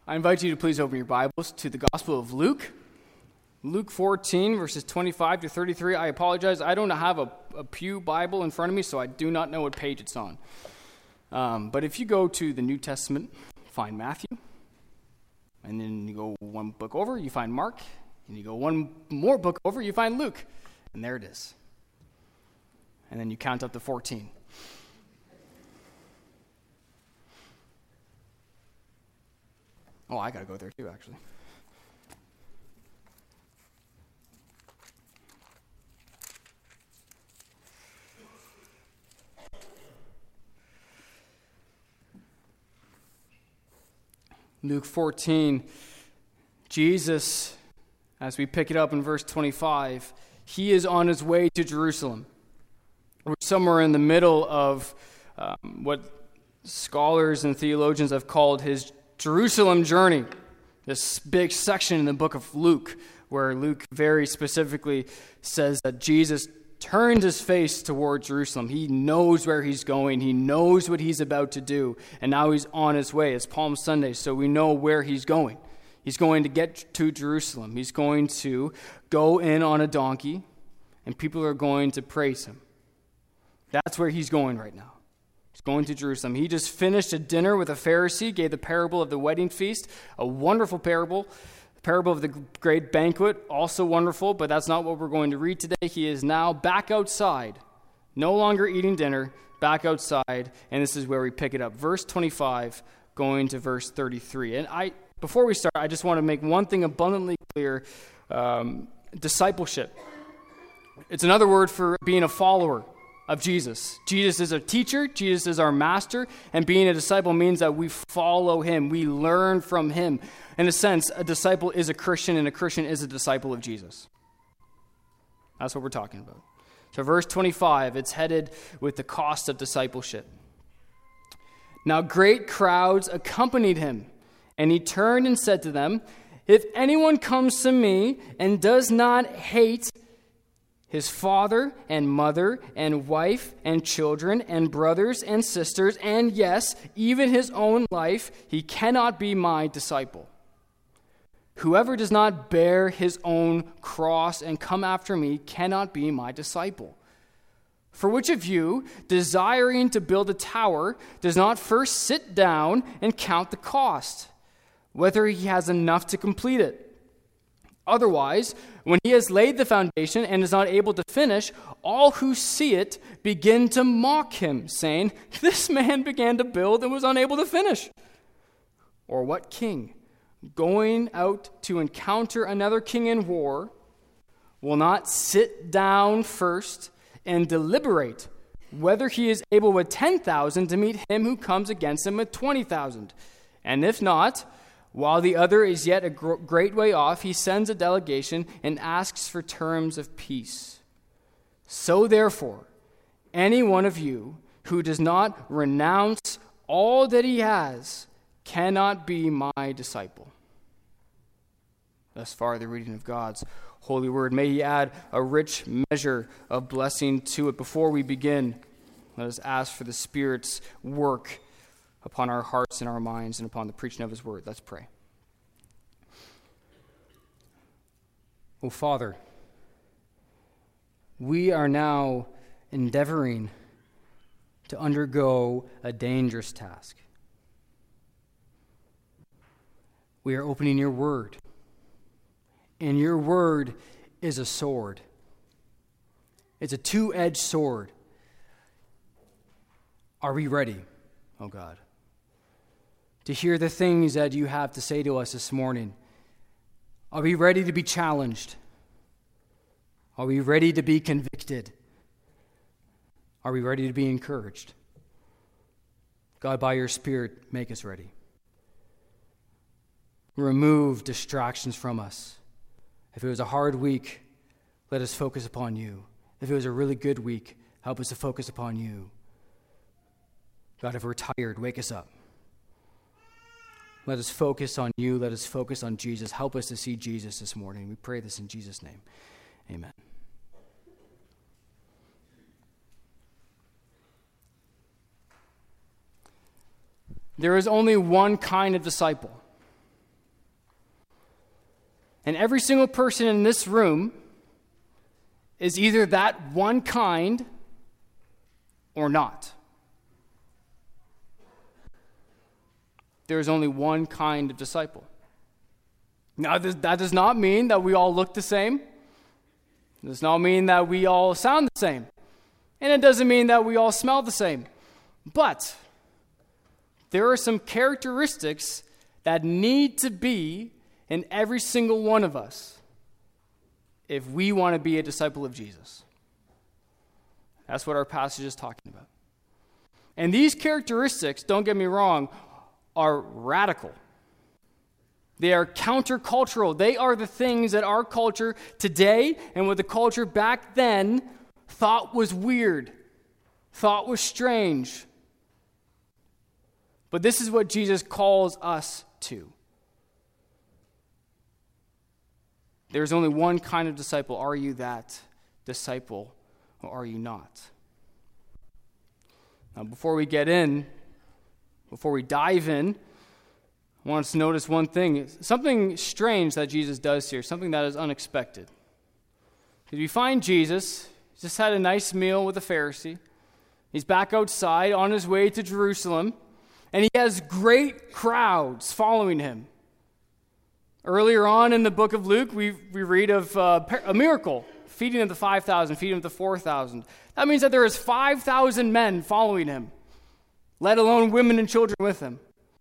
I invite you to please open your Bibles to the Gospel of Luke. Luke 14, verses 25 to 33. I apologize. I don't have a Pew Bible in front of me, so I do not know what page it's on. But if you go to the New Testament, find Matthew. And then you go one book over, you find Mark. And you go one more book over, you find Luke. And there it is. And then you count up to 14. Oh, I got to go there too, actually. Luke 14, Jesus, as we pick it up in verse 25, he is on his way to Jerusalem. We're somewhere in the middle of what scholars and theologians have called his Jerusalem journey, this big section in the book of Luke, where Luke very specifically says that Jesus turned his face toward Jerusalem. He knows where he's going. He knows what he's about to do. And now he's on his way. It's Palm Sunday, so we know where he's going. He's going to get to Jerusalem. He's going to go in on a donkey, and people are going to praise him. That's where he's going right now. He's going to Jerusalem. He just finished a dinner with a Pharisee, gave the parable of the wedding feast, a wonderful parable. The parable of the great banquet, also wonderful, but that's not what we're going to read today. He is now back outside, no longer eating dinner, back outside, and this is where we pick it up. Verse 25, going to verse 33. And before we start, I just want to make one thing abundantly clear. Discipleship. It's another word for being a follower of Jesus. Jesus is a teacher, Jesus is our master, and being a disciple means that we follow him, we learn from him. In a sense, a disciple is a Christian, and a Christian is a disciple of Jesus. That's what we're talking about. So verse 25, it's headed with the cost of discipleship. Now great crowds accompanied him, and he turned and said to them, "If anyone comes to me and does not hate his father and mother and wife and children and brothers and sisters, and yes, even his own life, he cannot be my disciple. Whoever does not bear his own cross and come after me cannot be my disciple. For which of you, desiring to build a tower, does not first sit down and count the cost, whether he has enough to complete it? Otherwise, when he has laid the foundation and is not able to finish, all who see it begin to mock him, saying, 'This man began to build and was unable to finish.' Or what king, going out to encounter another king in war, will not sit down first and deliberate whether he is able with 10,000 to meet him who comes against him with 20,000? And if not, while the other is yet a great way off, he sends a delegation and asks for terms of peace. So therefore, any one of you who does not renounce all that he has cannot be my disciple." Thus far, the reading of God's holy word. May he add a rich measure of blessing to it. Before we begin, let us ask for the Spirit's work upon our hearts and our minds and upon the preaching of his word. Let's pray. Oh, Father, we are now endeavoring to undergo a dangerous task. We are opening your word, and your word is a sword. It's a two-edged sword. Are we ready, oh God, to hear the things that you have to say to us this morning? Are we ready to be challenged? Are we ready to be convicted? Are we ready to be encouraged? God, by your Spirit, make us ready. Remove distractions from us. If it was a hard week, let us focus upon you. If it was a really good week, help us to focus upon you. God, if we're tired, wake us up. Let us focus on you. Let us focus on Jesus. Help us to see Jesus this morning. We pray this in Jesus' name. Amen. There is only one kind of disciple. And every single person in this room is either that one kind or not. There is only one kind of disciple. Now, that does not mean that we all look the same. It does not mean that we all sound the same. And it doesn't mean that we all smell the same. But there are some characteristics that need to be in every single one of us if we want to be a disciple of Jesus. That's what our passage is talking about. And these characteristics, don't get me wrong, are radical. They are countercultural. They are the things that our culture today and what the culture back then thought was weird, thought was strange. But this is what Jesus calls us to. There's only one kind of disciple. Are you that disciple or are you not? Now, before we dive in, I want us to notice one thing. Something strange that Jesus does here, something that is unexpected. Because we find Jesus, he's just had a nice meal with a Pharisee. He's back outside on his way to Jerusalem, and he has great crowds following him. Earlier on in the book of Luke, we read of a miracle, feeding of the 5,000, feeding of the 4,000. That means that there is 5,000 men following him, let alone women and children with him.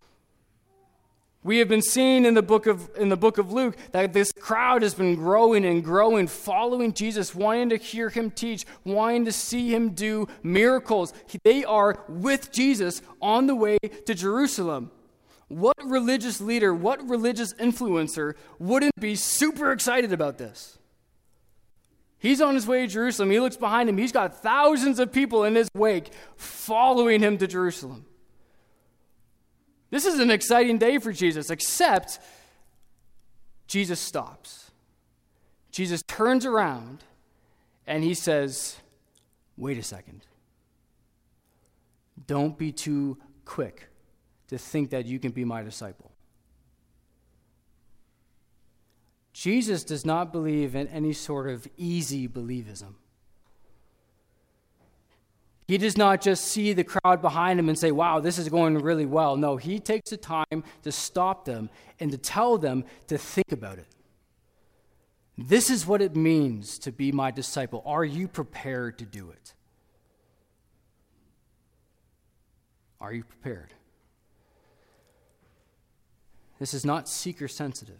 We have been seeing in the book of Luke that this crowd has been growing and growing, following Jesus, wanting to hear him teach, wanting to see him do miracles. They are with Jesus on the way to Jerusalem. What religious leader, what religious influencer wouldn't be super excited about this? He's on his way to Jerusalem. He looks behind him. He's got thousands of people in his wake following him to Jerusalem. This is an exciting day for Jesus, except Jesus stops. Jesus turns around and he says, wait a second. Don't be too quick to think that you can be my disciple. Jesus does not believe in any sort of easy believism. He does not just see the crowd behind him and say, wow, this is going really well. No, he takes the time to stop them and to tell them to think about it. This is what it means to be my disciple. Are you prepared to do it? Are you prepared? This is not seeker sensitive.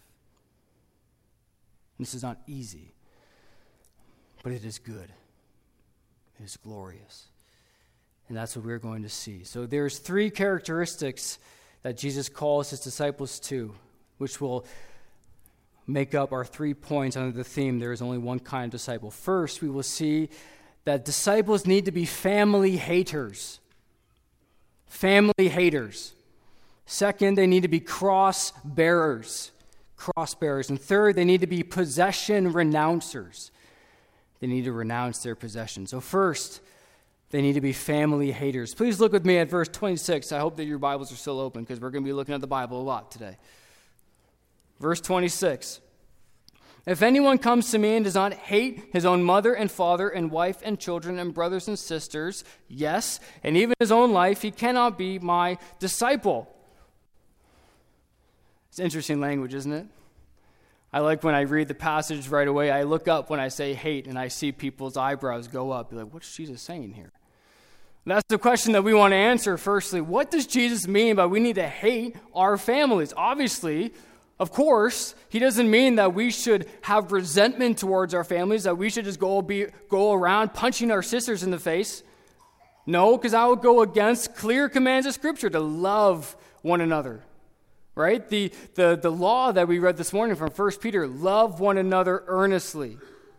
This is not easy. But it is good. It is glorious. And that's what we're going to see. So there's three characteristics that Jesus calls his disciples to, which will make up our 3 points under the theme, there is only one kind of disciple. First, we will see that disciples need to be family haters. Family haters. Second, they need to be cross bearers. And third, they need to be possession renouncers. They need to renounce their possessions. So first, they need to be family haters. Please look with me at verse 26. I hope that your Bibles are still open because we're going to be looking at the Bible a lot today. Verse 26. If anyone comes to me and does not hate his own mother and father and wife and children and brothers and sisters, yes, and even his own life, he cannot be my disciple. It's interesting language, isn't it? I like when I read the passage right away, I look up when I say hate and I see people's eyebrows go up. You're like, what's Jesus saying here? That's the question that we want to answer firstly. What does Jesus mean by we need to hate our families? Obviously, of course, he doesn't mean that we should have resentment towards our families, that we should just go around punching our sisters in the face. No, because I would go against clear commands of Scripture to love one another. Right? The law that we read this morning from 1 Peter, love one another earnestly.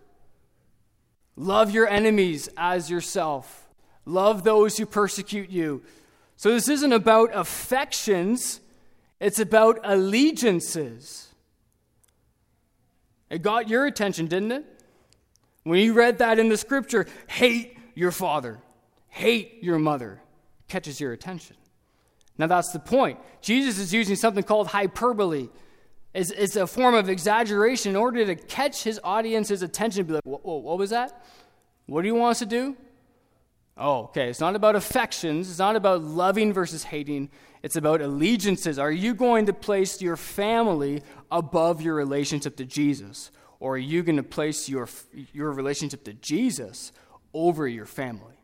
Love your enemies as yourself. Love those who persecute you. So this isn't about affections, it's about allegiances. It got your attention, didn't it? When you read that in the Scripture, hate your father, hate your mother, catches your attention. Now that's the point. Jesus is using something called hyperbole. It's a form of exaggeration in order to catch his audience's attention. Be like, whoa, what was that? What do you want us to do? Oh, okay. It's not about affections. It's not about loving versus hating. It's about allegiances. Are you going to place your family above your relationship to Jesus? Or are you going to place your relationship to Jesus over your family?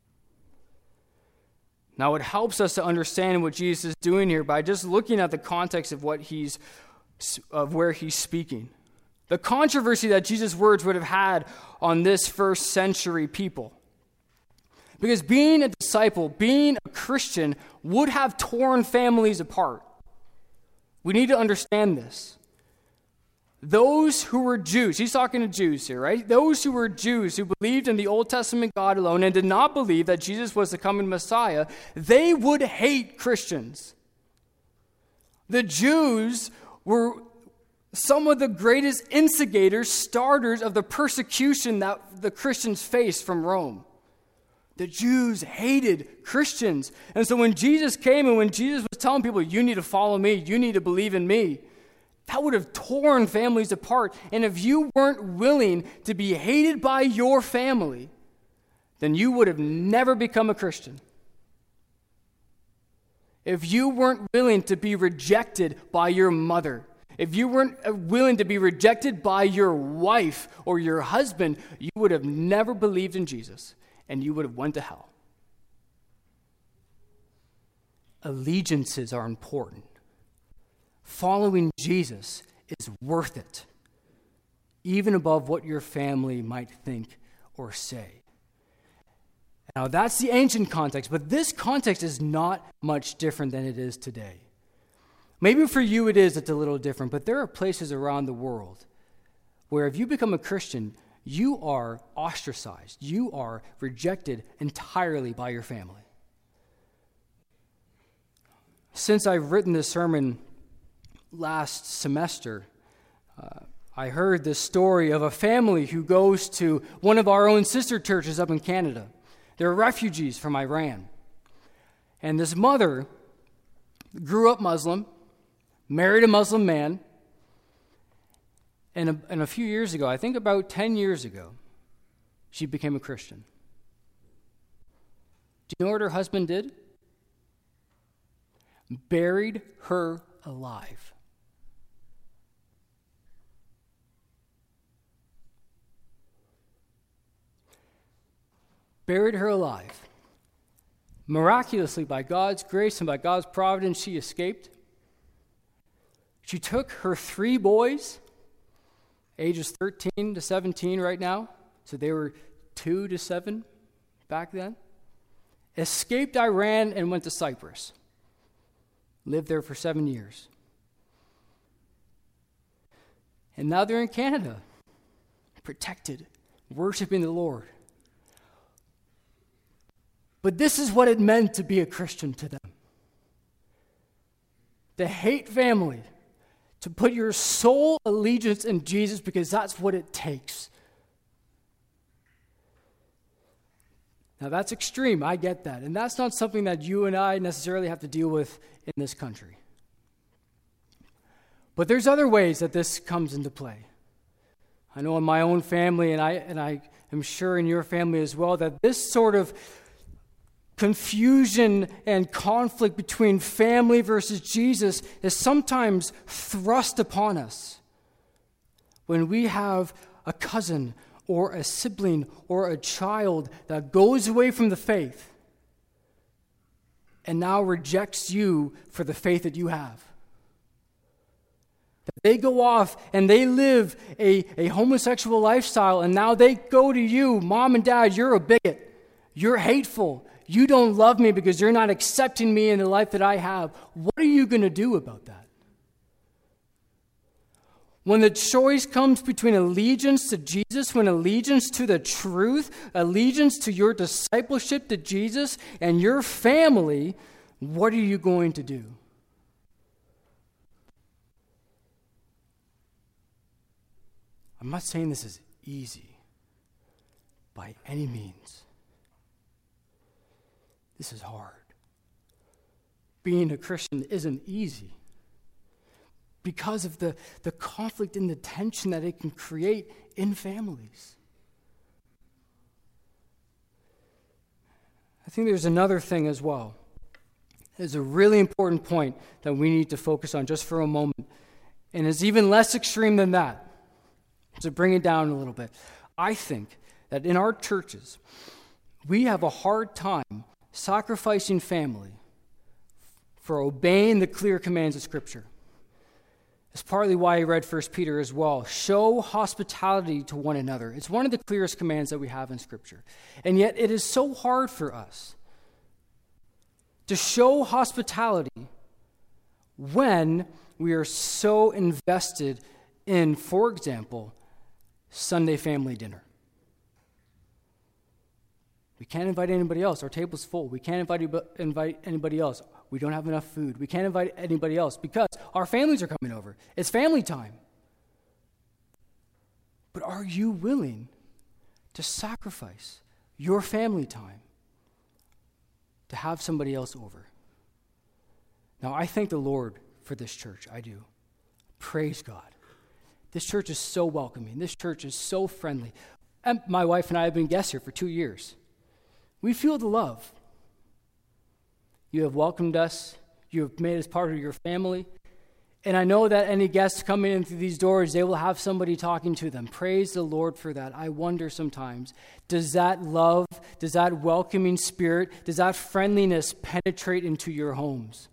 Now, it helps us to understand what Jesus is doing here by just looking at the context of where he's speaking. The controversy that Jesus' words would have had on this first century people. Because being a disciple, being a Christian, would have torn families apart. We need to understand this. Those who were Jews, he's talking to Jews here, right? Those who were Jews who believed in the Old Testament God alone and did not believe that Jesus was the coming Messiah, they would hate Christians. The Jews were some of the greatest instigators, starters of the persecution that the Christians faced from Rome. The Jews hated Christians. And so when Jesus came and when Jesus was telling people, you need to follow me, you need to believe in me, that would have torn families apart. And if you weren't willing to be hated by your family, then you would have never become a Christian. If you weren't willing to be rejected by your mother, if you weren't willing to be rejected by your wife or your husband, you would have never believed in Jesus, and you would have went to hell. Allegiances are important. Following Jesus is worth it, even above what your family might think or say. Now, that's the ancient context, but this context is not much different than it is today. Maybe for you it's a little different, but there are places around the world where if you become a Christian, you are ostracized. You are rejected entirely by your family. Since I've written this sermon last semester, I heard this story of a family who goes to one of our own sister churches up in Canada. They're refugees from Iran. And this mother grew up Muslim, married a Muslim man, and a few years ago, I think about 10 years ago, she became a Christian. Do you know what her husband did? Buried her alive. Buried her alive. Miraculously, by God's grace and by God's providence, she escaped. She took her 3 boys, ages 13 to 17 right now, so they were 2 to 7 back then, escaped Iran and went to Cyprus. Lived there for 7 years. And now they're in Canada, protected, worshiping the Lord. But this is what it meant to be a Christian to them. To hate family, to put your sole allegiance in Jesus because that's what it takes. Now that's extreme, I get that. And that's not something that you and I necessarily have to deal with in this country. But there's other ways that this comes into play. I know in my own family, and I am sure in your family as well, that this sort of confusion and conflict between family versus Jesus is sometimes thrust upon us when we have a cousin or a sibling or a child that goes away from the faith and now rejects you for the faith that you have. They go off and they live a homosexual lifestyle, and now they go to you, Mom and Dad, you're a bigot, you're hateful, you don't love me because you're not accepting me in the life that I have. What are you going to do about that? When the choice comes between allegiance to Jesus, when allegiance to the truth, allegiance to your discipleship to Jesus and your family, what are you going to do? I'm not saying this is easy by any means. This is hard. Being a Christian isn't easy. because of the conflict and the tension that it can create in families. I think there's another thing as well. It's a really important point that we need to focus on just for a moment. And it's even less extreme than that. To bring it down a little bit. I think that in our churches, we have a hard time sacrificing family for obeying the clear commands of Scripture. It's partly why I read 1 Peter as well. Show hospitality to one another. It's one of the clearest commands that we have in Scripture. And yet it is so hard for us to show hospitality when we are so invested in, for example, Sunday family dinner. We can't invite anybody else. Our table's full. We can't invite anybody else. We don't have enough food. We can't invite anybody else because our families are coming over. It's family time. But are you willing to sacrifice your family time to have somebody else over? Now, I thank the Lord for this church. I do. Praise God. This church is so welcoming. This church is so friendly. And my wife and I have been guests here for 2 years. We feel the love. You have welcomed us. You have made us part of your family. And I know that any guests coming in through these doors, they will have somebody talking to them. Praise the Lord for that. I wonder sometimes, does that love, does that welcoming spirit, does that friendliness penetrate into your homes?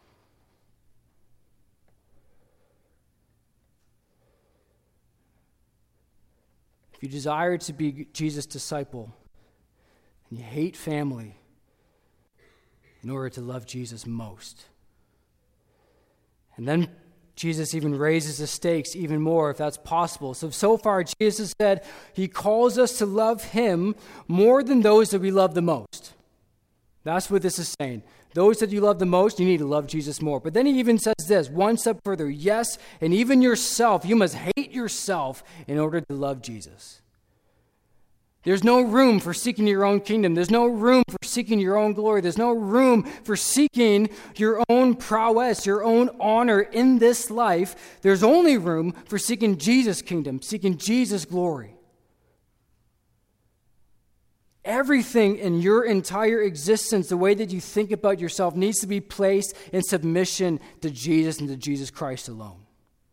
If you desire to be Jesus' disciple, and you hate family in order to love Jesus most. And then Jesus even raises the stakes even more if that's possible. So far, Jesus said he calls us to love him more than those that we love the most. That's what this is saying. Those that you love the most, you need to love Jesus more. But then he even says this, one step further. Yes, and even yourself, you must hate yourself in order to love Jesus. There's no room for seeking your own kingdom. There's no room for seeking your own glory. There's no room for seeking your own prowess, your own honor in this life. There's only room for seeking Jesus' kingdom, seeking Jesus' glory. Everything in your entire existence, the way that you think about yourself, needs to be placed in submission to Jesus and to Jesus Christ alone.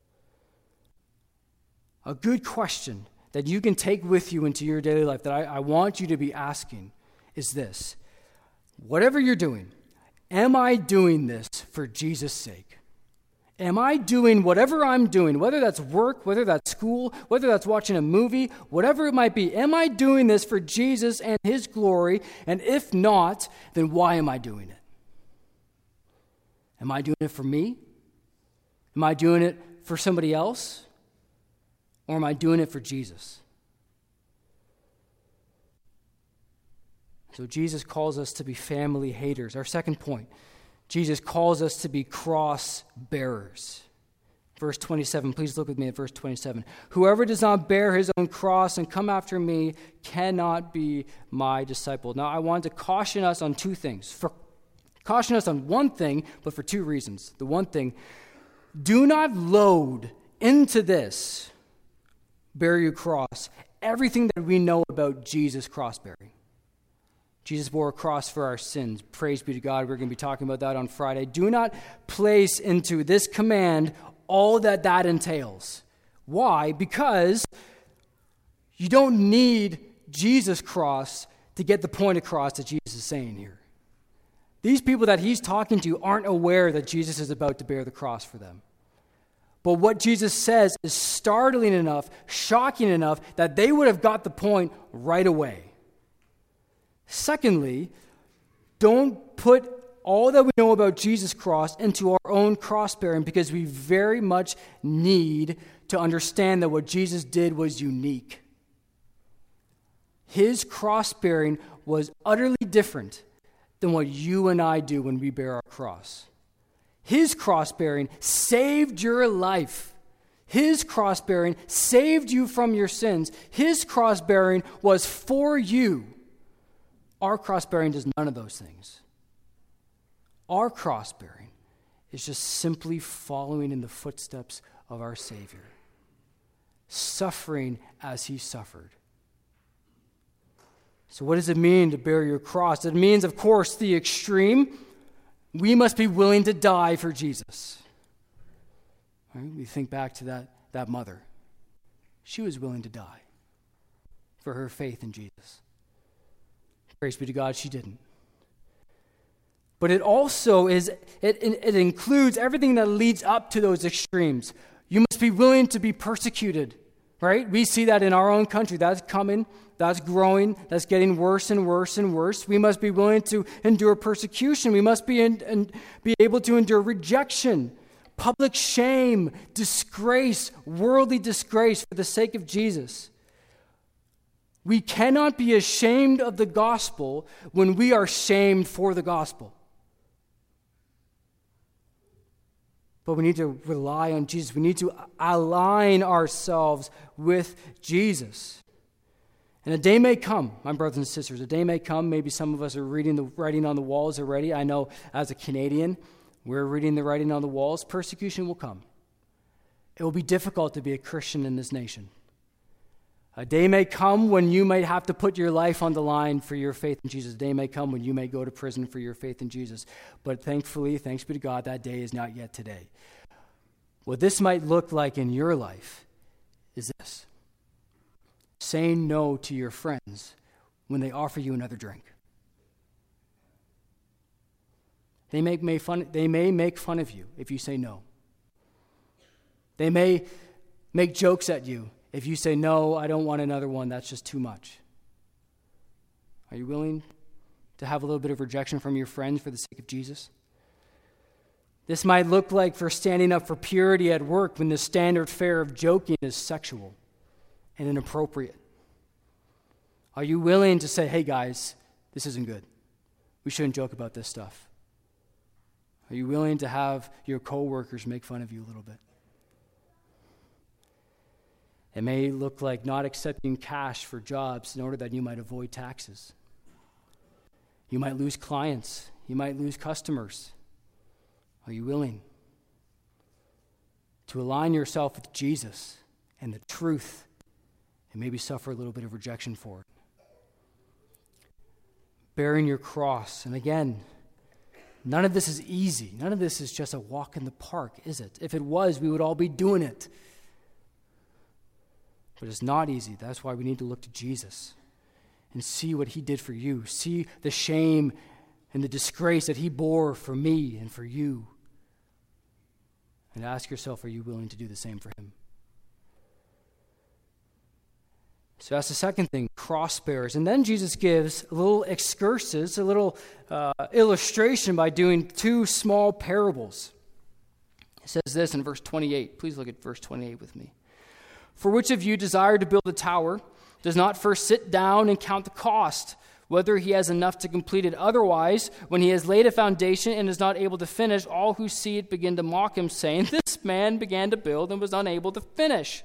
A good question that you can take with you into your daily life that I want you to be asking is this. Whatever you're doing, am I doing this for Jesus' sake? Am I doing whatever I'm doing, whether that's work, whether that's school, whether that's watching a movie, whatever it might be, am I doing this for Jesus and his glory? And if not, then why am I doing it? Am I doing it for me? Am I doing it for somebody else? Or am I doing it for Jesus? So Jesus calls us to be family haters. Our second point, Jesus calls us to be cross bearers. Verse 27, please look with me at verse 27. Whoever does not bear his own cross and come after me cannot be my disciple. Now, I want to caution us on two things. Caution us on one thing, but for two reasons. The one thing, do not load into this bear your cross everything that we know about Jesus cross-bearing. Jesus bore a cross for our sins. Praise be to God. We're going to be talking about that on Friday. Do not place into this command all that entails. Why? Because you don't need Jesus' cross to get the point across that Jesus is saying here. These people that he's talking to aren't aware that Jesus is about to bear the cross for them. But what Jesus says is startling enough, shocking enough, that they would have got the point right away. Secondly, don't put all that we know about Jesus' cross into our own cross-bearing, because we very much need to understand that what Jesus did was unique. His cross-bearing was utterly different than what you and I do when we bear our cross. His cross-bearing saved your life. His cross-bearing saved you from your sins. His cross-bearing was for you. Our cross-bearing does none of those things. Our cross-bearing is just simply following in the footsteps of our Savior, suffering as he suffered. So what does it mean to bear your cross? It means, of course, the extreme. We must be willing to die for Jesus. Right? We think back to that mother. She was willing to die for her faith in Jesus. Praise be to God, she didn't. But it also it includes everything that leads up to those extremes. You must be willing to be persecuted, right? We see that in our own country. That's coming, that's growing, that's getting worse and worse and worse. We must be willing to endure persecution. We must be able to endure rejection, public shame, disgrace, worldly disgrace for the sake of Jesus. We cannot be ashamed of the gospel when we are shamed for the gospel. But we need to rely on Jesus. We need to align ourselves with Jesus. And a day may come, my brothers and sisters, a day may come, maybe some of us are reading the writing on the walls already. I know as a Canadian, we're reading the writing on the walls. Persecution will come. It will be difficult to be a Christian in this nation. A day may come when you may have to put your life on the line for your faith in Jesus. A day may come when you may go to prison for your faith in Jesus. But thankfully, thanks be to God, that day is not yet today. What this might look like in your life is this: saying no to your friends when they offer you another drink. They may make fun of you if you say no. They may make jokes at you if you say, no, I don't want another one, that's just too much. Are you willing to have a little bit of rejection from your friends for the sake of Jesus? This might look like for standing up for purity at work when the standard fare of joking is sexual and inappropriate. Are you willing to say, hey guys, this isn't good. We shouldn't joke about this stuff. Are you willing to have your coworkers make fun of you a little bit? It may look like not accepting cash for jobs in order that you might avoid taxes. You might lose clients. You might lose customers. Are you willing to align yourself with Jesus and the truth and maybe suffer a little bit of rejection for it? Bearing your cross. And again, none of this is easy. None of this is just a walk in the park, is it? If it was, we would all be doing it. But it's not easy. That's why we need to look to Jesus and see what he did for you. See the shame and the disgrace that he bore for me and for you. And ask yourself, are you willing to do the same for him? So that's the second thing, cross bearers. And then Jesus gives a little excursus, a little illustration by doing two small parables. It says this in verse 28. Please look at verse 28 with me. For which of you desire to build a tower does not first sit down and count the cost, whether he has enough to complete it? Otherwise, when he has laid a foundation and is not able to finish, all who see it begin to mock him, saying, this man began to build and was unable to finish.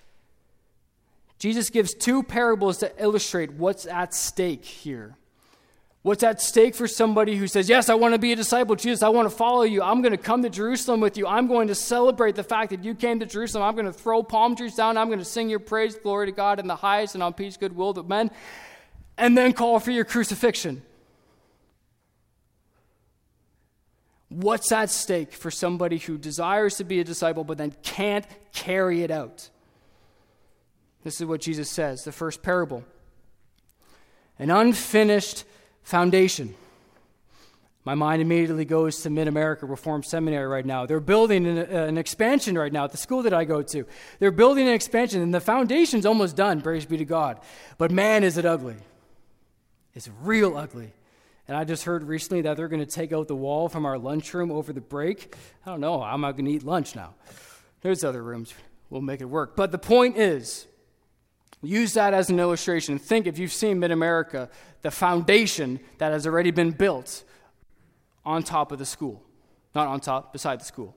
Jesus gives two parables to illustrate what's at stake here. What's at stake for somebody who says, yes, I want to be a disciple of Jesus. I want to follow you. I'm going to come to Jerusalem with you. I'm going to celebrate the fact that you came to Jerusalem. I'm going to throw palm trees down. I'm going to sing your praise, glory to God in the highest, and on peace, goodwill to men, and then call for your crucifixion. What's at stake for somebody who desires to be a disciple but then can't carry it out? This is what Jesus says, the first parable. An unfinished foundation. My mind immediately goes to Mid-America Reformed Seminary right now. They're building an expansion right now at the school that I go to. They're building an expansion, and the foundation's almost done, praise be to God. But man, is it ugly. It's real ugly. And I just heard recently that they're going to take out the wall from our lunchroom over the break. I don't know. I'm not going to eat lunch now. There's other rooms. We'll make it work. But the point is, use that as an illustration. Think, if you've seen Mid-America, the foundation that has already been built on top of the school. Not on top, beside the school.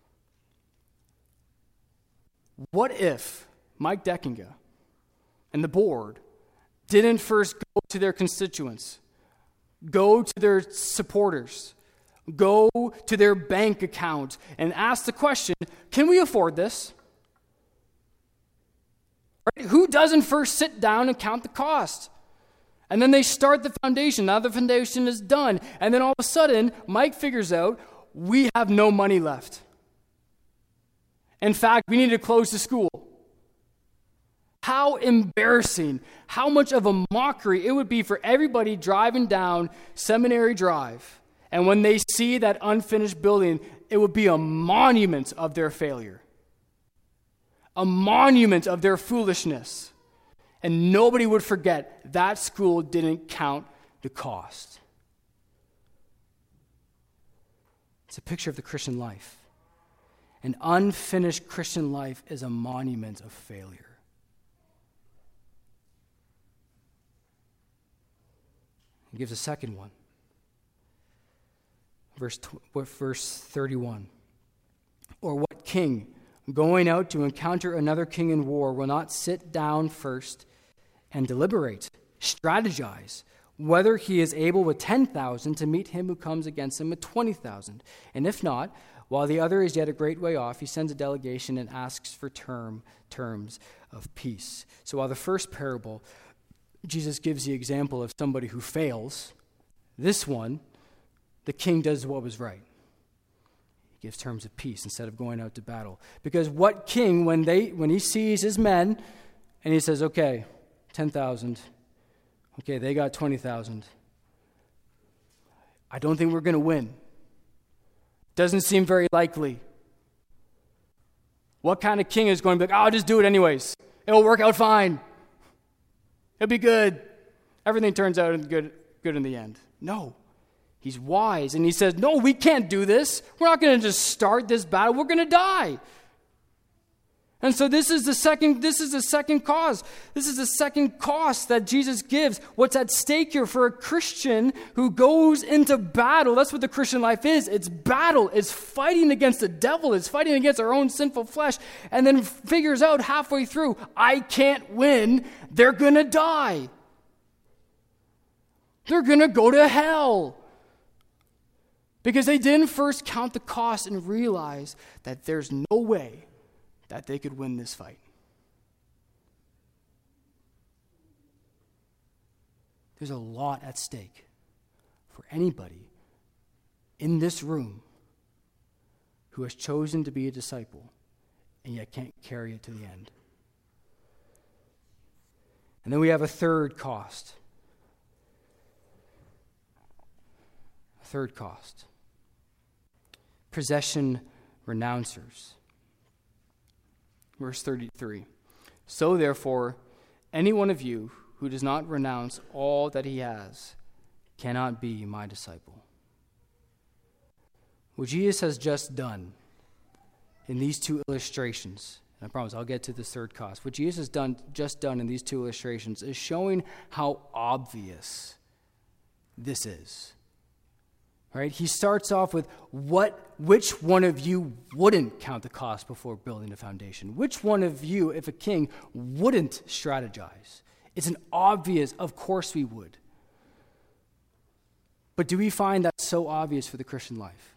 What if Mike Deckinga and the board didn't first go to their constituents, go to their supporters, go to their bank account and ask the question, can we afford this? Right? Who doesn't first sit down and count the cost? And then they start the foundation. Now the foundation is done. And then all of a sudden, Mike figures out, we have no money left. In fact, we need to close the school. How embarrassing, how much of a mockery it would be for everybody driving down Seminary Drive. And when they see that unfinished building, it would be a monument of their failure. A monument of their foolishness. And nobody would forget that school didn't count the cost. It's a picture of the Christian life. An unfinished Christian life is a monument of failure. He gives a second one. Verse 31. Or what king, going out to encounter another king in war, will not sit down first and deliberate, strategize, whether he is able with 10,000 to meet him who comes against him with 20,000? And if not, while the other is yet a great way off, he sends a delegation and asks for terms of peace. So while the first parable, Jesus gives the example of somebody who fails, this one, the king does what was right. He gives terms of peace instead of going out to battle. Because what king, when he sees his men, and he says, okay, 10,000, okay, they got 20,000. I don't think we're going to win. Doesn't seem very likely. What kind of king is going to be like, I'll just do it anyways. It'll work out fine. It'll be good. Everything turns out good in the end. No. He's wise, and he says, no, we can't do this. We're not going to just start this battle. We're going to die. And so this is the second cause. This is the second cost that Jesus gives. What's at stake here for a Christian who goes into battle? That's what the Christian life is. It's battle. It's fighting against the devil. It's fighting against our own sinful flesh. And then figures out halfway through, I can't win. They're going to die. They're going to go to hell. Because they didn't first count the cost and realize that there's no way that they could win this fight. There's a lot at stake for anybody in this room who has chosen to be a disciple and yet can't carry it to the end. And then we have a third cost. A third cost. Possession renouncers. Verse 33. So therefore, any one of you who does not renounce all that he has cannot be my disciple. What Jesus has just done in these two illustrations, and I promise I'll get to this third cost. What Jesus has just done in these two illustrations is showing how obvious this is. Right? He starts off with which one of you wouldn't count the cost before building a foundation? Which one of you, if a king, wouldn't strategize? It's an obvious, of course we would. But do we find that so obvious for the Christian life?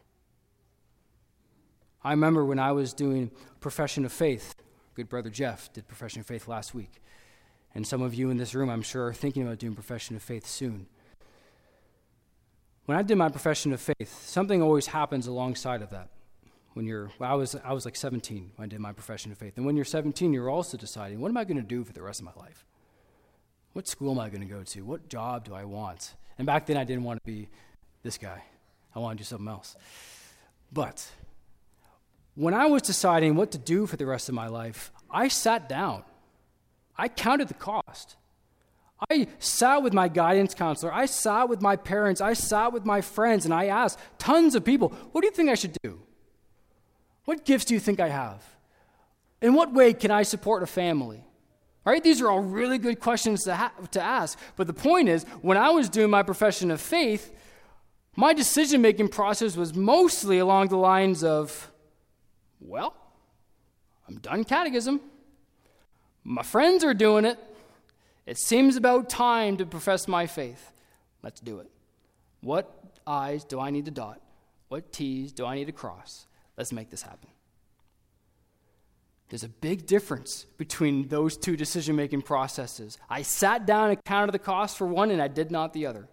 I remember when I was doing profession of faith, good brother Jeff did profession of faith last week. And some of you in this room, I'm sure, are thinking about doing profession of faith soon. When I did my profession of faith, something always happens alongside of that. I was like 17 when I did my profession of faith. And when you're 17, you're also deciding, what am I going to do for the rest of my life? What school am I going to go to? What job do I want? And back then I didn't want to be this guy. I wanted to do something else. But when I was deciding what to do for the rest of my life, I sat down. I counted the cost. I sat with my guidance counselor. I sat with my parents. I sat with my friends, and I asked tons of people, what do you think I should do? What gifts do you think I have? In what way can I support a family? Right? These are all really good questions to ask. But the point is, when I was doing my profession of faith, my decision-making process was mostly along the lines of, well, I'm done catechism. My friends are doing it. It seems about time to profess my faith. Let's do it. What I's do I need to dot? What T's do I need to cross? Let's make this happen. There's a big difference between those two decision-making processes. I sat down and counted the cost for one, and I did not the other.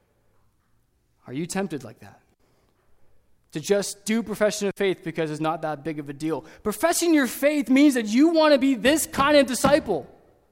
Are you tempted like that? To just do profession of faith because it's not that big of a deal. Professing your faith means that you want to be this kind of disciple.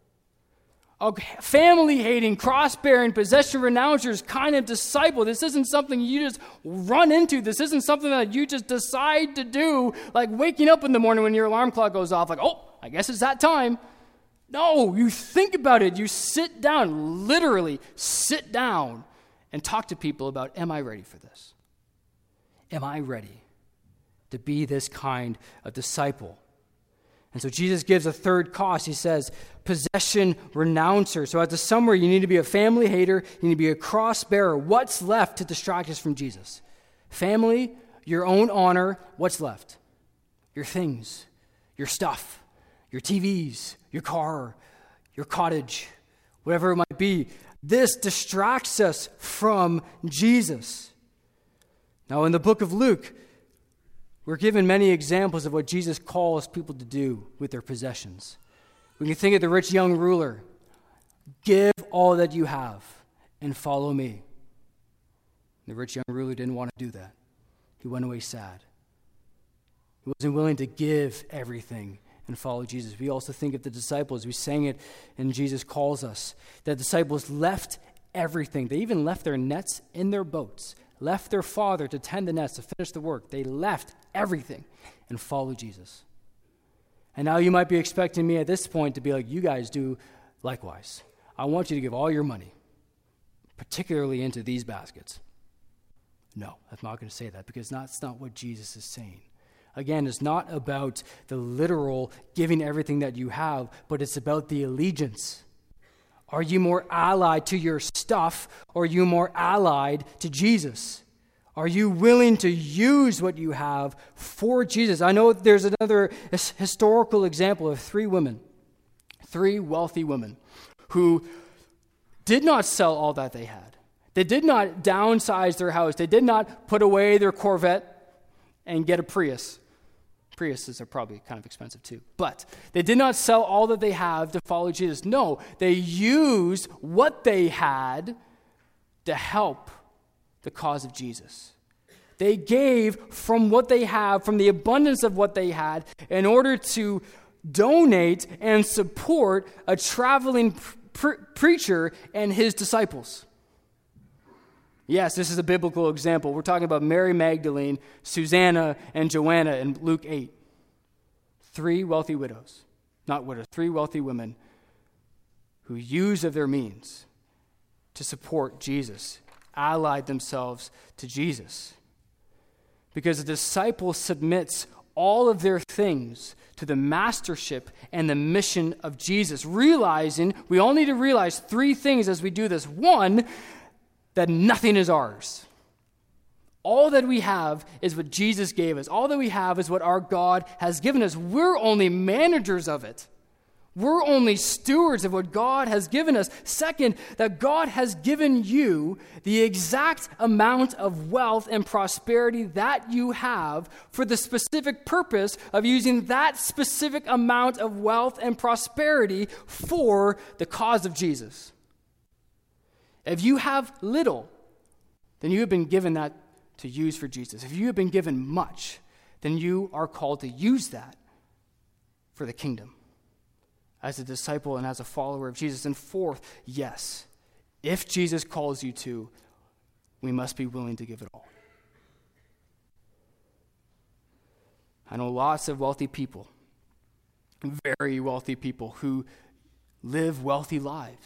A family-hating, cross-bearing, possession-renouncers kind of disciple. This isn't something you just run into. This isn't something that you just decide to do, like waking up in the morning when your alarm clock goes off, like, oh, I guess it's that time. No, you think about it. You sit down, literally sit down, and talk to people about, am I ready for this? Am I ready to be this kind of disciple? And so Jesus gives a third cost. He says, possession renouncer. So as a summary, you need to be a family hater. You need to be a cross bearer. What's left to distract us from Jesus? Family, your own honor. What's left? Your things, your stuff, your TVs, your car, your cottage, whatever it might be. This distracts us from Jesus. Now, in the book of Luke, we're given many examples of what Jesus calls people to do with their possessions. We can think of the rich young ruler. Give all that you have and follow me. The rich young ruler didn't want to do that. He went away sad. He wasn't willing to give everything and follow Jesus. We also think of the disciples. We sang it and Jesus calls us. The disciples left everything. They even left their nets in their boats, left their father to tend the nets, to finish the work. They left everything and followed Jesus. And now you might be expecting me at this point to be like, you guys do likewise. I want you to give all your money, particularly into these baskets. No, I'm not going to say that because that's not what Jesus is saying. Again, it's not about the literal giving everything that you have, but it's about the allegiance. Are you more allied to your stuff, or are you more allied to Jesus? Are you willing to use what you have for Jesus? I know there's another historical example of three wealthy women, who did not sell all that they had. They did not downsize their house. They did not put away their Corvette and get a Prius. Priuses are probably kind of expensive too. But they did not sell all that they have to follow Jesus. No, they used what they had to help the cause of Jesus. They gave from what they have, from the abundance of what they had, in order to donate and support a traveling preacher and his disciples. Yes, this is a biblical example. We're talking about Mary Magdalene, Susanna, and Joanna in Luke 8. Three wealthy widows, not widows, three wealthy women who used of their means to support Jesus, allied themselves to Jesus. Because a disciple submits all of their things to the mastership and the mission of Jesus, realizing, we all need to realize three things as we do this. One, that nothing is ours. All that we have is what Jesus gave us. All that we have is what our God has given us. We're only managers of it. We're only stewards of what God has given us. Second, that God has given you the exact amount of wealth and prosperity that you have for the specific purpose of using that specific amount of wealth and prosperity for the cause of Jesus. If you have little, then you have been given that to use for Jesus. If you have been given much, then you are called to use that for the kingdom as a disciple and as a follower of Jesus. And fourth, yes, if Jesus calls you to, we must be willing to give it all. I know lots of wealthy people, very wealthy people who live wealthy lives.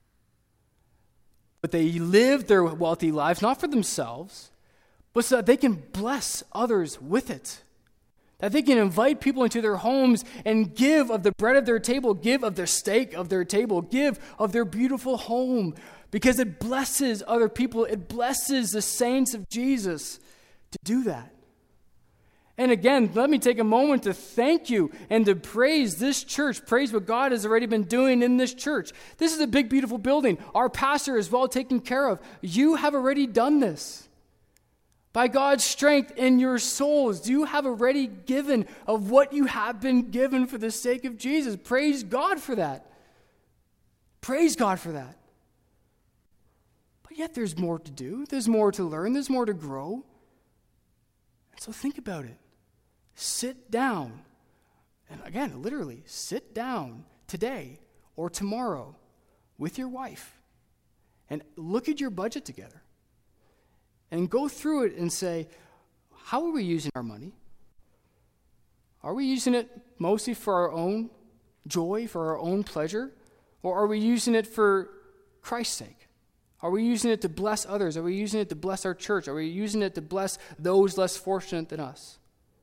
But they live their wealthy lives not for themselves, but so that they can bless others with it. That they can invite people into their homes and give of the bread of their table, give of their steak of their table, give of their beautiful home, because it blesses other people. It blesses the saints of Jesus to do that. And again, let me take a moment to thank you and to praise this church, praise what God has already been doing in this church. This is a big, beautiful building. Our pastor is well taken care of. You have already done this. By God's strength in your souls. Do you have already given of what you have been given for the sake of Jesus? Praise God for that. Praise God for that. But yet there's more to do. There's more to learn. There's more to grow. And so think about it. Sit down. And again, literally, sit down today or tomorrow with your wife and look at your budget together. And go through it and say, how are we using our money? Are we using it mostly for our own joy, for our own pleasure? Or are we using it for Christ's sake? Are we using it to bless others? Are we using it to bless our church? Are we using it to bless those less fortunate than us?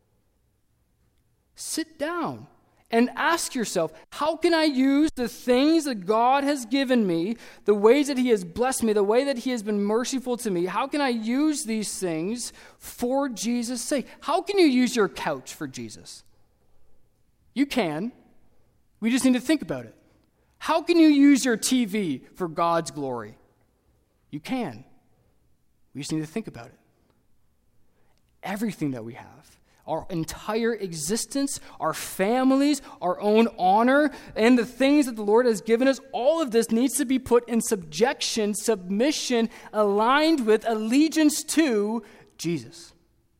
Sit down and ask yourself, how can I use the things that God has given me, the ways that he has blessed me, the way that he has been merciful to me, how can I use these things for Jesus' sake? How can you use your couch for Jesus? You can. We just need to think about it. How can you use your TV for God's glory? You can. We just need to think about it. Everything that we have, our entire existence, our families, our own honor, and the things that the Lord has given us, all of this needs to be put in subjection, submission, aligned with allegiance to Jesus.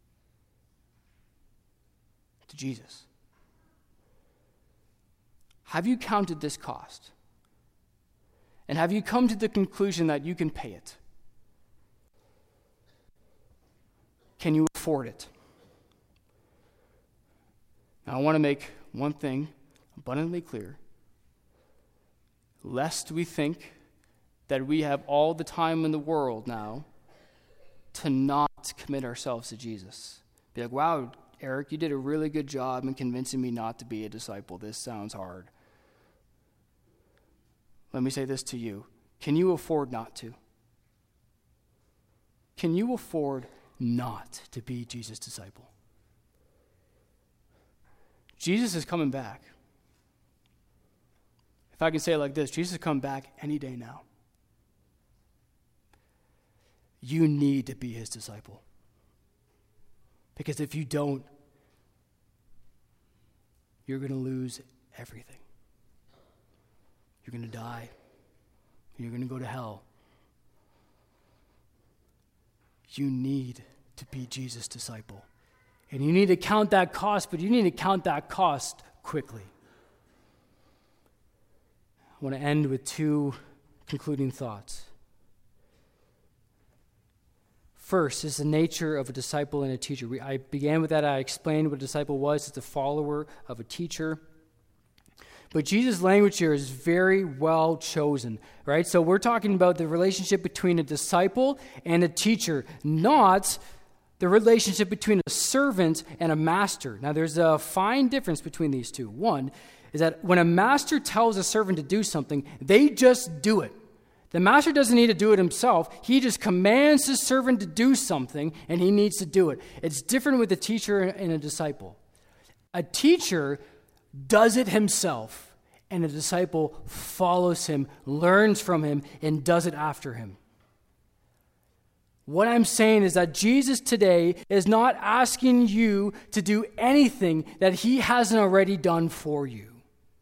To Jesus. Have you counted this cost? And have you come to the conclusion that you can pay it? Can you afford it? Now, I want to make one thing abundantly clear. Lest we think that we have all the time in the world now to not commit ourselves to Jesus. Be like, wow, Eric, you did a really good job in convincing me not to be a disciple. This sounds hard. Let me say this to you. Can you afford not to? Can you afford not to be Jesus' disciple? Jesus is coming back. If I can say it like this, Jesus is coming back any day now. You need to be his disciple. Because if you don't, you're going to lose everything. You're going to die. You're going to go to hell. You need to be Jesus' disciple. And you need to count that cost, but you need to count that cost quickly. I want to end with two concluding thoughts. First is the nature of a disciple and a teacher. I began with that. I explained what a disciple was. It's a follower of a teacher. But Jesus' language here is very well chosen, right? So we're talking about the relationship between a disciple and a teacher, not the relationship between a servant and a master. Now, there's a fine difference between these two. One is that when a master tells a servant to do something, they just do it. The master doesn't need to do it himself. He just commands his servant to do something, and he needs to do it. It's different with a teacher and a disciple. A teacher does it himself, and a disciple follows him, learns from him, and does it after him. What I'm saying is that Jesus today is not asking you to do anything that he hasn't already done for you.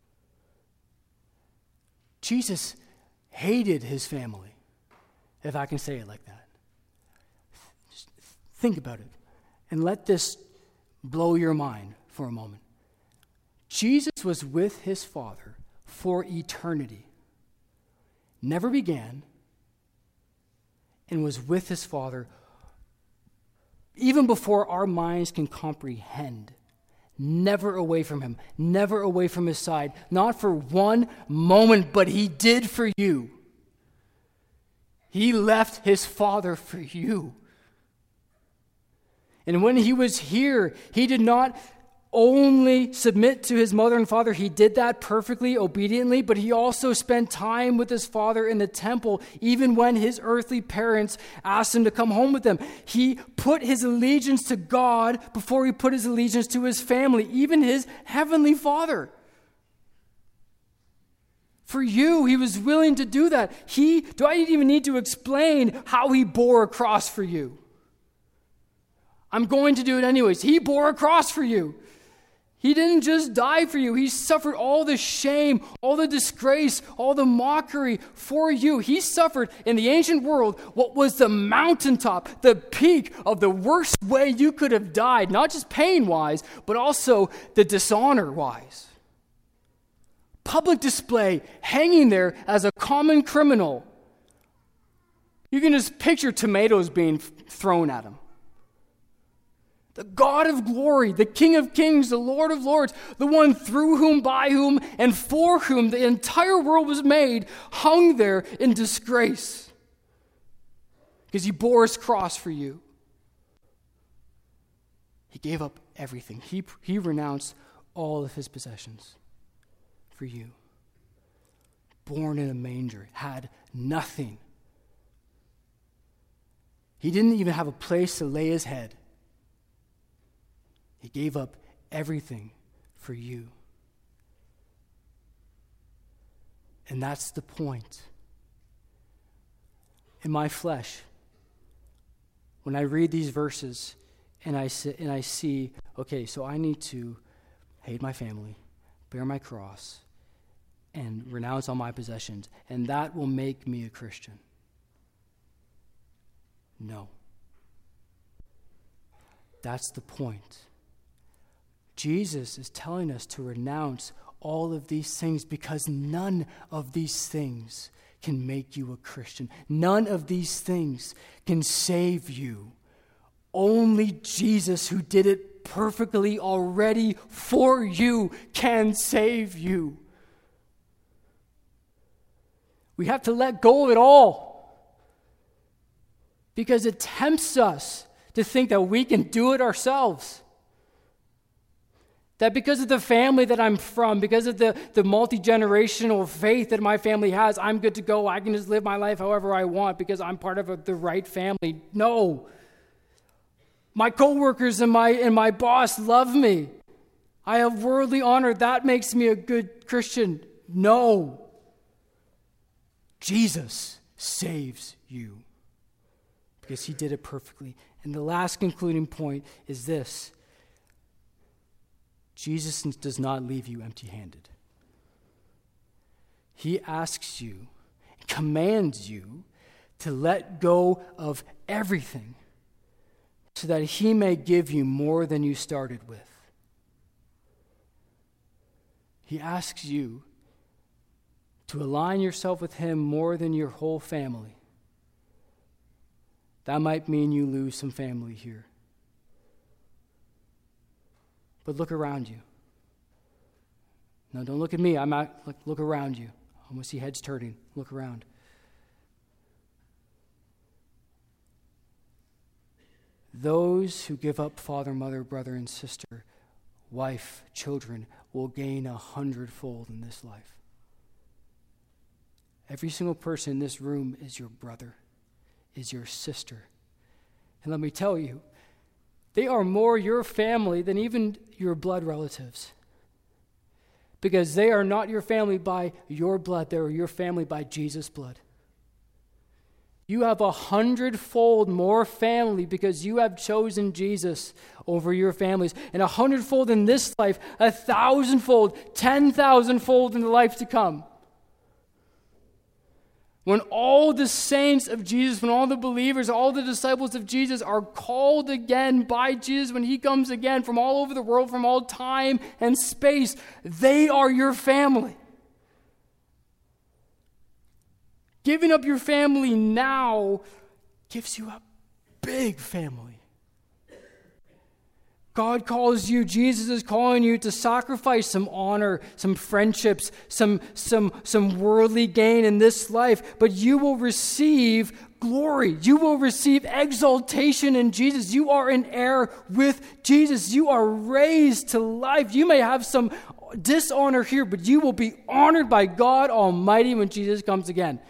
Jesus hated his family, if I can say it like that. Just think about it and let this blow your mind for a moment. Jesus was with his Father for eternity, never began, and was with his Father even before our minds can comprehend. Never away from him, never away from his side, not for one moment, but he did for you. He left his Father for you. And when he was here, he did not only submit to his mother and father. He did that perfectly, obediently, but he also spent time with his Father in the temple, even when his earthly parents asked him to come home with them. He put his allegiance to God before he put his allegiance to his family, even his heavenly Father. For you, he was willing to do that. Do I even need to explain how he bore a cross for you? I'm going to do it anyways. He bore a cross for you. He didn't just die for you. He suffered all the shame, all the disgrace, all the mockery for you. He suffered in the ancient world what was the mountaintop, the peak of the worst way you could have died, not just pain-wise, but also the dishonor-wise. Public display, hanging there as a common criminal. You can just picture tomatoes being thrown at him. The God of glory, the King of kings, the Lord of lords, the one through whom, by whom, and for whom the entire world was made, hung there in disgrace. Because he bore his cross for you. He gave up everything. He renounced all of his possessions for you. Born in a manger, had nothing. He didn't even have a place to lay his head. He gave up everything for you. And that's the point. In my flesh, when I read these verses and I see, okay, so I need to hate my family, bear my cross, and renounce all my possessions, and that will make me a Christian. No. That's the point. Jesus is telling us to renounce all of these things because none of these things can make you a Christian. None of these things can save you. Only Jesus, who did it perfectly already for you, can save you. We have to let go of it all because it tempts us to think that we can do it ourselves. That because of the family that I'm from, because of the multi-generational faith that my family has, I'm good to go. I can just live my life however I want because I'm part of the right family. No. My coworkers and my boss love me. I have worldly honor. That makes me a good Christian. No. Jesus saves you because he did it perfectly. And the last concluding point is this. Jesus does not leave you empty-handed. He asks you, commands you to let go of everything so that he may give you more than you started with. He asks you to align yourself with him more than your whole family. That might mean you lose some family here. But look around you. No, don't look at me. Look around you. I want to see heads turning. Look around. Those who give up father, mother, brother, and sister, wife, children, will gain 100-fold in this life. Every single person in this room is your brother, is your sister. And let me tell you, they are more your family than even your blood relatives. Because they are not your family by your blood, they are your family by Jesus' blood. You have 100-fold more family because you have chosen Jesus over your families. And 100-fold in this life, 1,000-fold, 10,000-fold in the life to come. When all the saints of Jesus, when all the believers, all the disciples of Jesus are called again by Jesus, when he comes again from all over the world, from all time and space, they are your family. Giving up your family now gives you a big family. God calls you, Jesus is calling you to sacrifice some honor, some friendships, some worldly gain in this life, but you will receive glory. You will receive exaltation in Jesus. You are an heir with Jesus. You are raised to life. You may have some dishonor here, but you will be honored by God Almighty when Jesus comes again.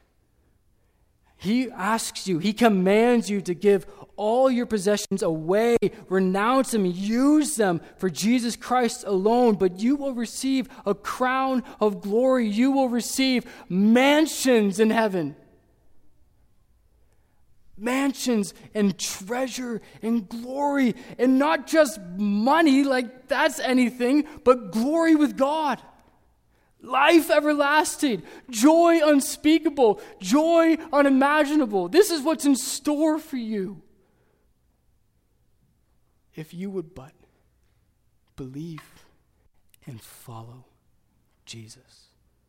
He asks you, he commands you to give all your possessions away, renounce them, use them for Jesus Christ alone, but you will receive a crown of glory. You will receive mansions in heaven. mansions and treasure and glory, and not just money, like that's anything, but glory with God. Life everlasting, joy unspeakable, joy unimaginable. This is what's in store for you. If you would but believe and follow Jesus.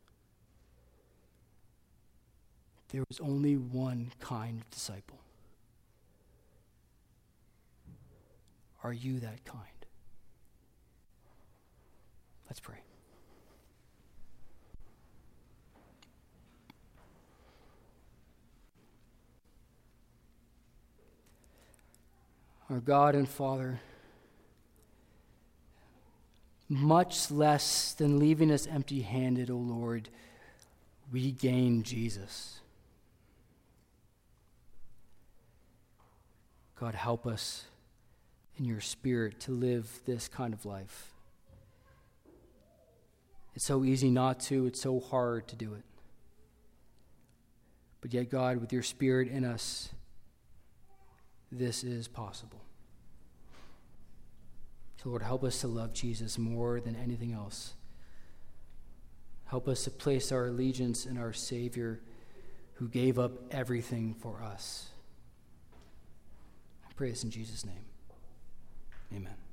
There is only one kind of disciple. Are you that kind? Let's pray. Our God and Father, much less than leaving us empty-handed, O Lord, we gain Jesus. God, help us in your Spirit to live this kind of life. It's so easy not to. It's so hard to do it. But yet, God, with your Spirit in us, this is possible. So, Lord, help us to love Jesus more than anything else. Help us to place our allegiance in our Savior who gave up everything for us. I pray this in Jesus' name. Amen.